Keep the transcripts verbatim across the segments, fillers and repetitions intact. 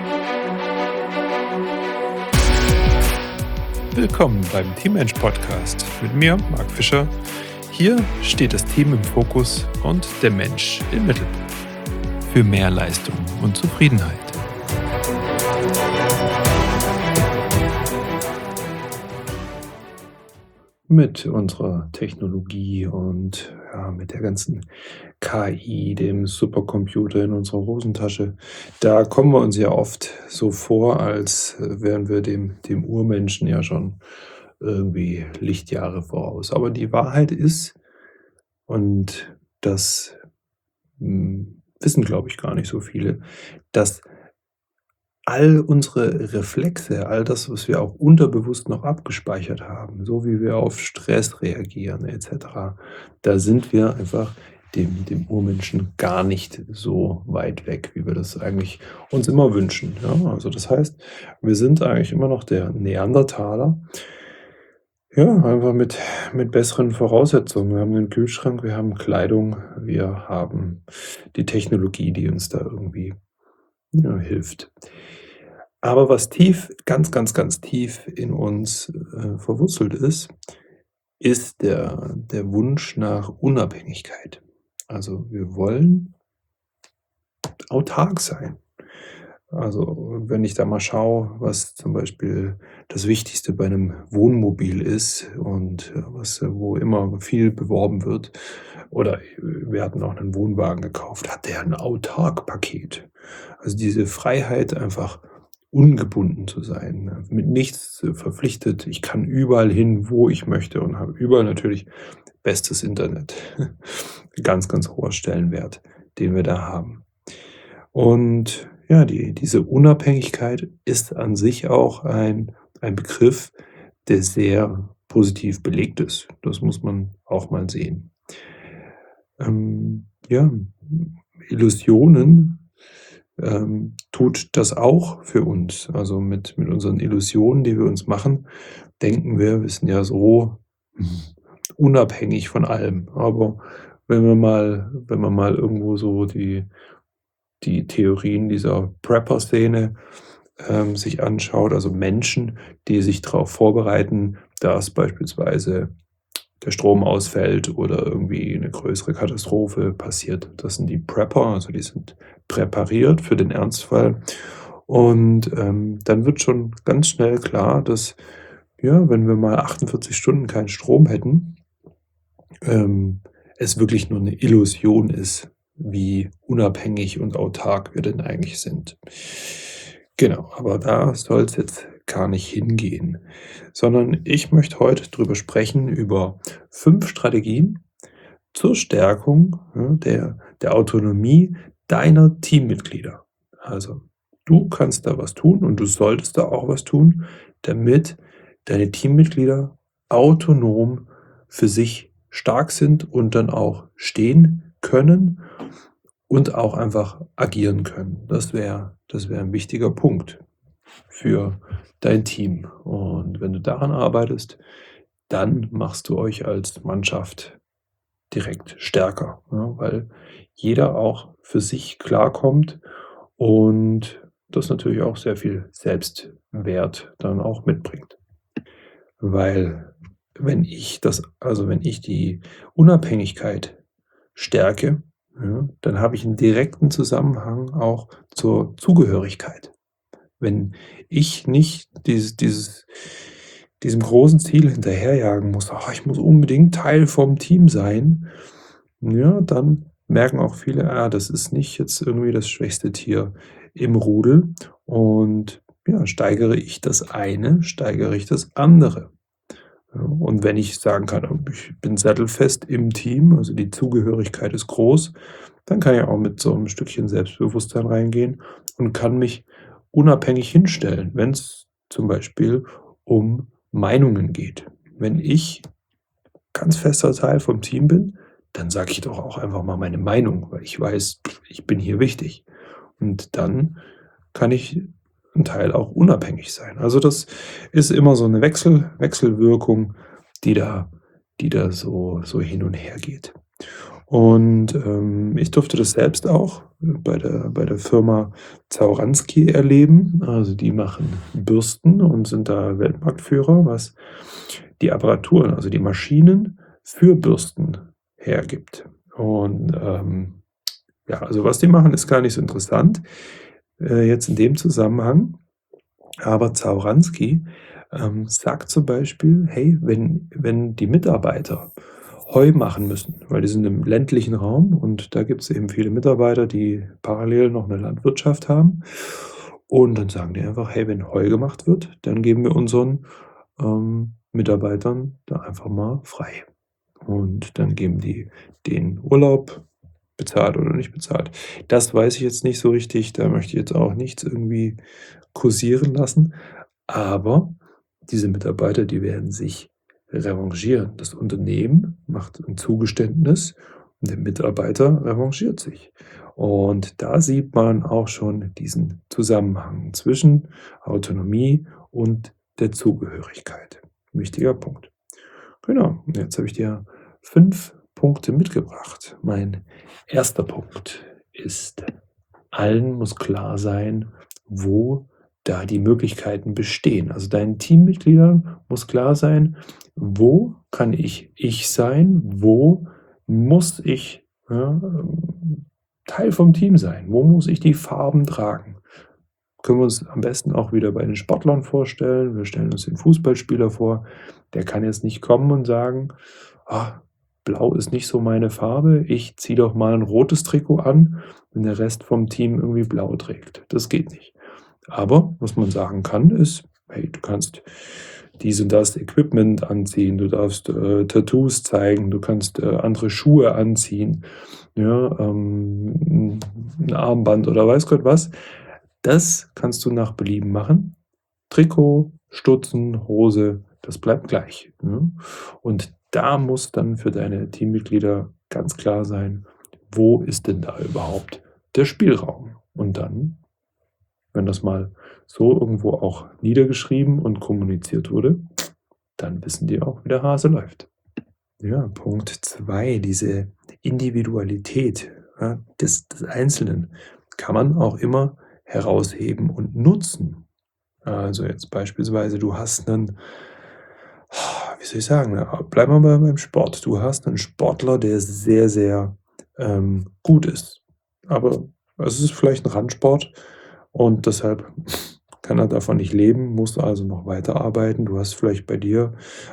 Willkommen beim Teammensch Podcast mit mir, Marc Fischer. Hier steht das Team im Fokus und der Mensch im Mittelpunkt. Für mehr Leistung und Zufriedenheit. Mit unserer Technologie und ja, mit der ganzen K I, dem Supercomputer in unserer Hosentasche, da kommen wir uns ja oft so vor, als äh, wären wir dem, dem Urmenschen ja schon irgendwie Lichtjahre voraus. Aber die Wahrheit ist, und das hm, wissen, glaube ich, gar nicht so viele, dass all unsere Reflexe, all das, was wir auch unterbewusst noch abgespeichert haben, so wie wir auf Stress reagieren et cetera, da sind wir einfach dem dem Urmenschen gar nicht so weit weg, wie wir das eigentlich uns immer wünschen, ja? Also, das heißt, wir sind eigentlich immer noch der Neandertaler, ja, einfach mit mit besseren Voraussetzungen. Wir haben 'nen Kühlschrank, wir haben Kleidung, wir haben die Technologie, die uns da irgendwie, ja, hilft. Aber was tief, ganz, ganz, ganz tief in uns, äh, verwurzelt ist, ist der der Wunsch nach Unabhängigkeit. Also, wir wollen autark sein. Also, wenn ich da mal schaue, was zum Beispiel das Wichtigste bei einem Wohnmobil ist und, äh, was äh, wo immer viel beworben wird oder, äh, wir hatten auch 'nen Wohnwagen gekauft, hat der 'n Autark-Paket. Also, diese Freiheit, einfach ungebunden zu sein, ne, mit nichts, äh, verpflichtet. Ich kann überall hin, wo ich möchte und habe überall natürlich bestes Internet. Ganz, ganz hoher Stellenwert, den wir da haben. Und ja, die diese Unabhängigkeit ist an sich auch ein ein Begriff, der sehr positiv belegt ist. Das muss man auch mal sehen. Ähm, ja, Illusionen, ähm, tut das auch für uns. Also, mit mit unseren Illusionen, die wir uns machen, denken wir, wir sind ja so hm, unabhängig von allem. Aber wenn wir mal wenn man mal irgendwo so die die Theorien dieser Prepper-Szene, ähm, sich anschaut, also Menschen, die sich drauf vorbereiten, dass beispielsweise der Strom ausfällt oder irgendwie 'ne größere Katastrophe passiert. Das sind die Prepper, also die sind präpariert für den Ernstfall. Und, ähm, dann wird schon ganz schnell klar, dass, ja, wenn wir mal achtundvierzig Stunden keinen Strom hätten, ähm, es wirklich nur 'ne Illusion ist, wie unabhängig und autark wir denn eigentlich sind. Genau, aber da soll's jetzt gar nicht hingehen, sondern ich möchte heute drüber sprechen, über fünf Strategien zur Stärkung, ja, der der Autonomie deiner Teammitglieder. Also, du kannst da was tun und du solltest da auch was tun, damit deine Teammitglieder autonom für sich stark sind und dann auch stehen können und auch einfach agieren können. Das wäre das wäre 'n wichtiger Punkt für dein Team. Und wenn du daran arbeitest, dann machst du euch als Mannschaft direkt stärker, ja, weil jeder auch für sich klarkommt und das natürlich auch sehr viel Selbstwert dann auch mitbringt. Weil wenn ich das also, wenn ich die Unabhängigkeit stärke, ja, dann habe ich 'n direkten Zusammenhang auch zur Zugehörigkeit. Wenn ich nicht dieses dieses diesem großen Ziel hinterherjagen muss: „Ah, ich muss unbedingt Teil vom Team sein“, ja, dann merken auch viele: „Ah, das ist nicht jetzt irgendwie das schwächste Tier im Rudel“ und ja, steigere ich das eine, steigere ich das andere. Ja, und wenn ich sagen kann: „Oh, ich bin sattelfest im Team“, also die Zugehörigkeit ist groß, dann kann ich auch mit so 'nem Stückchen Selbstbewusstsein reingehen und kann mich unabhängig hinstellen, wenn's zum Beispiel um Meinungen geht. Wenn ich ganz fester Teil vom Team bin, dann sage ich doch auch einfach mal meine Meinung, weil ich weiß, ich bin hier wichtig. Und dann kann ich 'n Teil auch unabhängig sein. Also, das ist immer so 'ne Wechsel Wechselwirkung, die da die da so so hin und her geht. Und, ähm, ich durfte das selbst auch bei der bei der Firma Zauranski erleben. Also, die machen Bürsten und sind da Weltmarktführer, was die Apparaturen, also die Maschinen für Bürsten hergibt. Und, ähm, ja, also was die machen, ist gar nicht so interessant, äh, jetzt in dem Zusammenhang. Aber Zauranski, ähm, sagt zum Beispiel: „Hey, wenn wenn die Mitarbeiter Heu machen müssen", weil die sind im ländlichen Raum und da gibt's eben viele Mitarbeiter, die parallel noch 'ne Landwirtschaft haben. Und dann sagen die einfach: „Hey, wenn Heu gemacht wird, dann geben wir unseren, ähm, Mitarbeitern da einfach mal frei." Und dann geben die denen Urlaub, bezahlt oder nicht bezahlt. Das weiß ich jetzt nicht so richtig, da möchte ich jetzt auch nichts irgendwie kursieren lassen, aber diese Mitarbeiter, die werden sich revanchieren. Das Unternehmen macht 'n Zugeständnis und der Mitarbeiter revanchiert sich. Und da sieht man auch schon diesen Zusammenhang zwischen Autonomie und der Zugehörigkeit. Wichtiger Punkt. Genau, und jetzt habe ich dir fünf Punkte mitgebracht. Mein erster Punkt ist: Allen muss klar sein, wo da die Möglichkeiten bestehen. Also, deinen Teammitgliedern muss klar sein: Wo kann ich ich sein? Wo muss ich, ja, ähm, Teil vom Team sein? Wo muss ich die Farben tragen? Können wir uns am besten auch wieder bei den Sportlern vorstellen. Wir stellen uns den Fußballspieler vor, der kann jetzt nicht kommen und sagen: „Ah, blau ist nicht so meine Farbe. Ich ziehe doch mal 'n rotes Trikot an, wenn der Rest vom Team irgendwie blau trägt." Das geht nicht. Aber was man sagen kann, ist: „Hey, du kannst dies und das Equipment anziehen, du darfst, äh, Tattoos zeigen, du kannst, äh, andere Schuhe anziehen, ja, ähm, 'n 'n Armband oder weiß Gott was." Das kannst du nach Belieben machen. Trikot, Stutzen, Hose, das bleibt gleich, ne? Und da muss dann für deine Teammitglieder ganz klar sein: Wo ist denn da überhaupt der Spielraum? Und dann, wenn das mal so irgendwo auch niedergeschrieben und kommuniziert wurde, dann wissen die auch, wie der Hase läuft. Ja, Punkt zwei, diese Individualität, ja, des des Einzelnen kann man auch immer herausheben und nutzen. Also, jetzt beispielsweise, du hast 'nen wie soll ich sagen, ne, bleiben wir mal beim Sport. Du hast 'nen Sportler, der sehr, sehr, ähm, gut ist. Aber es ist vielleicht 'n Randsport und deshalb kann er davon nicht leben, muss also noch weiterarbeiten. Du hast vielleicht bei dir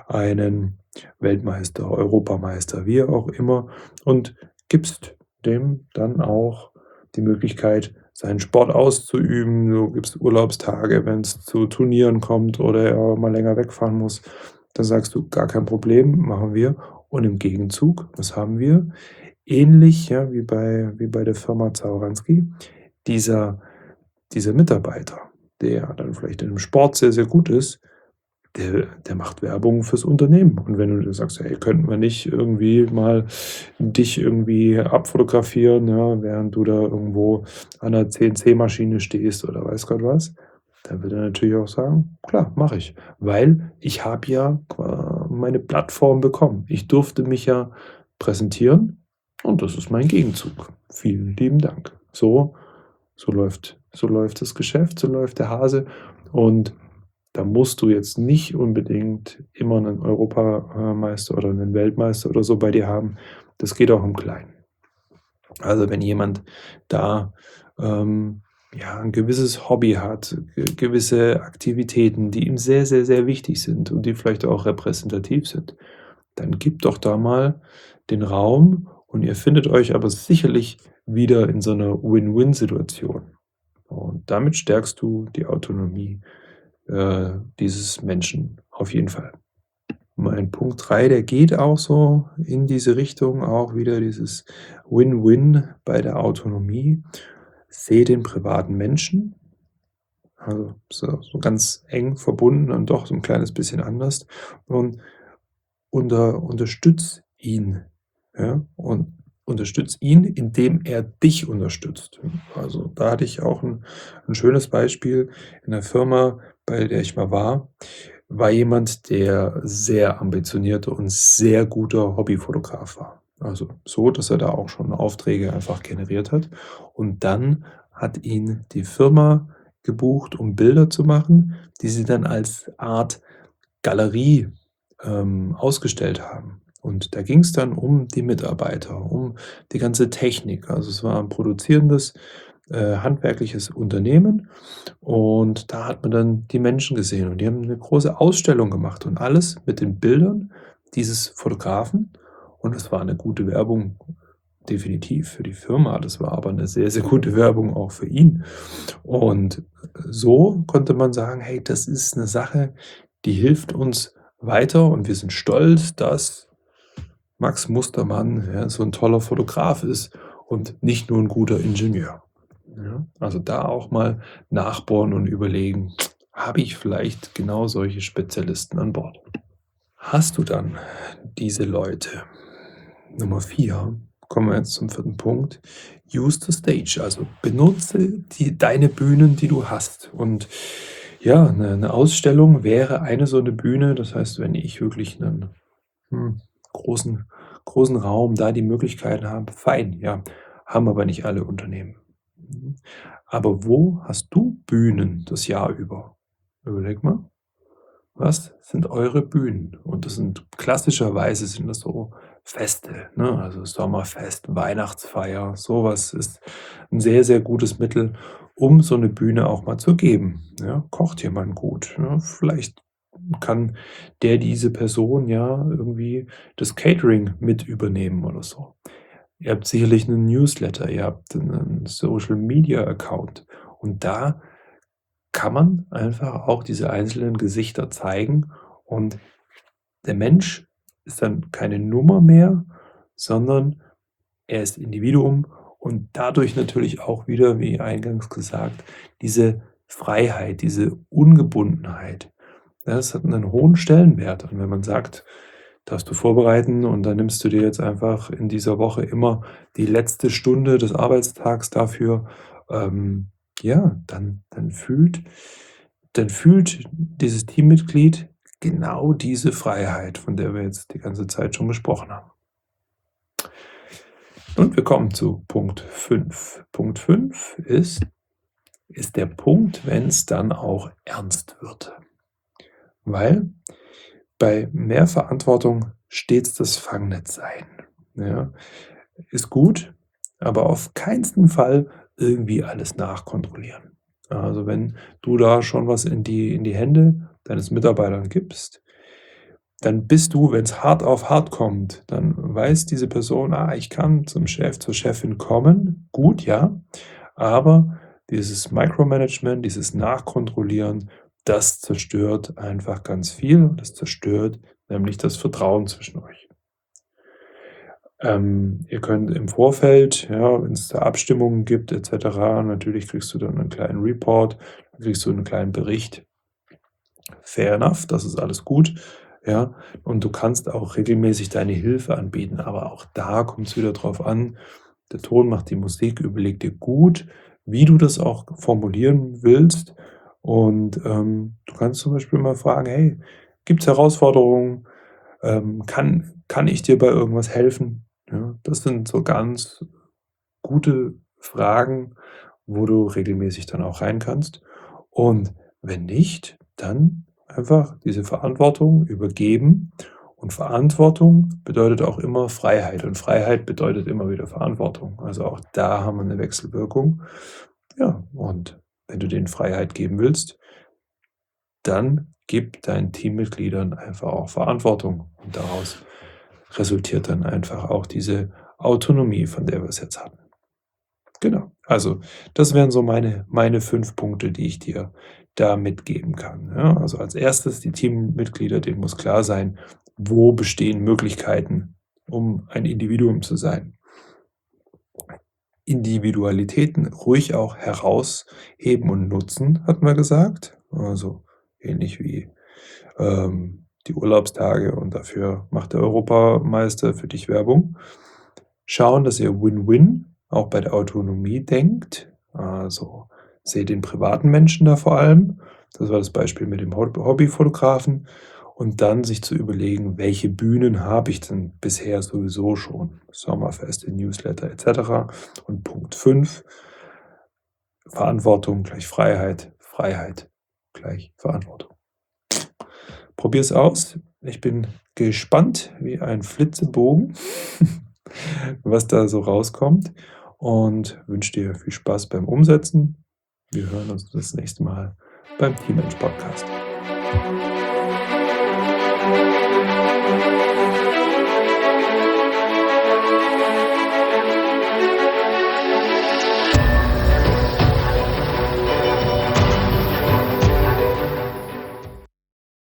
einen Weltmeister, Europameister, wie auch immer und gibst dem dann auch die Möglichkeit, seinen Sport auszuüben. Du gibst Urlaubstage, wenn's zu Turnieren kommt oder er mal länger wegfahren muss. Dann sagst du: „Gar kein Problem, machen wir." Und im Gegenzug, was haben wir? Ähnlich, ja, wie bei wie bei der Firma Zauranski, dieser dieser Mitarbeiter, der dann vielleicht in 'nem Sport sehr, sehr gut ist, der der macht Werbung fürs Unternehmen. Und wenn du dann sagst: „Hey, könnten wir nicht irgendwie mal dich irgendwie abfotografieren, ja, während du da irgendwo an 'ner CNC-Maschine stehst" oder weiß Gott was, dann wird er natürlich auch sagen: „Klar, mache ich, weil ich habe ja qua meine Plattform bekommen. Ich durfte mich ja präsentieren und das ist mein Gegenzug. Vielen lieben Dank." So so läuft so läuft das Geschäft, so läuft der Hase und da musst du jetzt nicht unbedingt immer 'nen Europa äh, Meister oder 'nen Weltmeister oder so bei dir haben. Das geht auch im Kleinen. Also, wenn jemand da, ähm, ja, 'n gewisses Hobby hat, ge gewisse Aktivitäten, die ihm sehr, sehr, sehr wichtig sind und die vielleicht auch repräsentativ sind, dann gib doch da mal den Raum und ihr findet euch aber sicherlich wieder in so 'ner Win-Win-Situation. Und damit stärkst du die Autonomie, äh, dieses Menschen auf jeden Fall. Mein Punkt drei, der geht auch so in diese Richtung, auch wieder dieses Win-Win bei der Autonomie. Sehe den privaten Menschen, also, so so ganz eng verbunden und doch so 'n kleines bisschen anders und unter unterstütze ihn, ja, und unterstütze ihn, indem er dich unterstützt. Also, da hatte ich auch 'n 'n schönes Beispiel in der Firma, bei der ich mal war, war jemand, der sehr ambitioniert und sehr guter Hobbyfotograf war. Also so, dass er da auch schon Aufträge einfach generiert hat. Und dann hat ihn die Firma gebucht, um Bilder zu machen, die sie dann als Art Galerie, ähm, ausgestellt haben. Und da ging's dann um die Mitarbeiter, um die ganze Technik. Also, es war 'n produzierendes, äh, handwerkliches Unternehmen und da hat man dann die Menschen gesehen und die haben 'ne große Ausstellung gemacht und alles mit den Bildern dieses Fotografen und es war 'ne gute Werbung definitiv für die Firma. Das war aber 'ne sehr, sehr gute Werbung auch für ihn. Und so konnte man sagen: „Hey, das ist 'ne Sache, die hilft uns weiter und wir sind stolz, dass Max Mustermann, ja, so 'n toller Fotograf ist und nicht nur 'n guter Ingenieur.“ Ja, also da auch mal nachbohren und überlegen: „Habe ich vielleicht genau solche Spezialisten an Bord?“ Hast du dann diese Leute Nummer vier, kommen wir jetzt zum vierten Punkt. Use the stage, also benutze die deine Bühnen, die du hast. Und ja, 'ne 'ne Ausstellung wäre eine so 'ne Bühne. Das heißt, wenn ich wirklich 'nen, hm, großen großen Raum, da die Möglichkeiten habe, fein, ja. Haben aber nicht alle Unternehmen. Mhm. Aber wo hast du Bühnen das Jahr über? Überleg mal. Was sind eure Bühnen? Und das sind klassischerweise sind das so Feste, ne? Also Sommerfest, Weihnachtsfeier, so was ist 'n sehr, sehr gutes Mittel, um so 'ne Bühne auch mal zu geben, ja? Kocht jemand gut, ja? Vielleicht kann der diese Person ja irgendwie das Catering mit übernehmen oder so. Ihr habt sicherlich 'nen Newsletter, ihr habt 'nen Social-Media-Account und da kann man einfach auch diese einzelnen Gesichter zeigen und der Mensch ist dann keine Nummer mehr, sondern er ist Individuum und dadurch natürlich auch wieder, wie eingangs gesagt, diese Freiheit, diese Ungebundenheit. Das hat 'nen hohen Stellenwert. Und wenn man sagt: „Darfst du vorbereiten und dann nimmst du dir jetzt einfach in dieser Woche immer die letzte Stunde des Arbeitstags dafür“, ähm, ja, dann dann fühlt dann fühlt dieses Teammitglied genau diese Freiheit, von der wir jetzt die ganze Zeit schon gesprochen haben. Und wir kommen zu Punkt fünf. Punkt fünf ist ist der Punkt, wenn's dann auch ernst wird. Weil bei mehr Verantwortung stets das Fangnetz ein, ja? Ist gut, aber auf keinsten Fall irgendwie alles nachkontrollieren. Also, wenn du da schon was in die in die Hände deines Mitarbeitern gibst, dann bist du, wenn's hart auf hart kommt, dann weiß diese Person: „Ah, ich kann zum Chef, zur Chefin kommen.“ Gut, ja, aber dieses Micromanagement, dieses Nachkontrollieren, das zerstört einfach ganz viel und das zerstört nämlich das Vertrauen zwischen euch. Ähm, ihr könnt im Vorfeld, ja, wenn's da Abstimmungen gibt et cetera natürlich kriegst du dann 'nen kleinen Report, dann kriegst du 'n kleinen Bericht. Fair enough, das ist alles gut, ja? Und du kannst auch regelmäßig deine Hilfe anbieten, aber auch da kommt's wieder drauf an, der Ton macht die Musik. Überleg dir gut, wie du das auch formulieren willst und, ähm, du kannst zum Beispiel mal fragen: „Hey, gibt's Herausforderungen? Ähm, kann kann ich dir bei irgendwas helfen?“ Ja, das sind so ganz gute Fragen, wo du regelmäßig dann auch rein kannst. Und wenn nicht, dann einfach diese Verantwortung übergeben und Verantwortung bedeutet auch immer Freiheit und Freiheit bedeutet immer wieder Verantwortung. Also, auch da haben wir 'ne Wechselwirkung. Ja, und wenn du denen Freiheit geben willst dann gib deinen Teammitgliedern einfach auch Verantwortung und daraus resultiert dann einfach auch diese Autonomie, von der wir's jetzt hatten. Genau. Also, das wären so meine meine fünf Punkte, die ich dir da mitgeben kann, ja? Also, als Erstes die Teammitglieder, denen muss klar sein, wo bestehen Möglichkeiten, um ein Individuum zu sein. Individualitäten ruhig auch herausheben und nutzen, hatten wir gesagt. Also, ähnlich wie, ähm, die Urlaubstage und dafür macht der Europameister für dich Werbung. Schauen, dass ihr Win-Win auch bei der Autonomie denkt. Also, seht den privaten Menschen da vor allem. Das war das Beispiel mit dem Hob Hobbyfotografen und dann sich zu überlegen, welche Bühnen habe ich denn bisher sowieso schon? Sommerfeste, Newsletter et cetera. Und Punkt fünf: Verantwortung gleich Freiheit, Freiheit gleich Verantwortung. Probier's aus. Ich bin gespannt wie ein Flitzebogen, was da so rauskommt, und wünsche dir viel Spaß beim Umsetzen. Wir hören uns das nächste Mal beim Teammensch Podcast.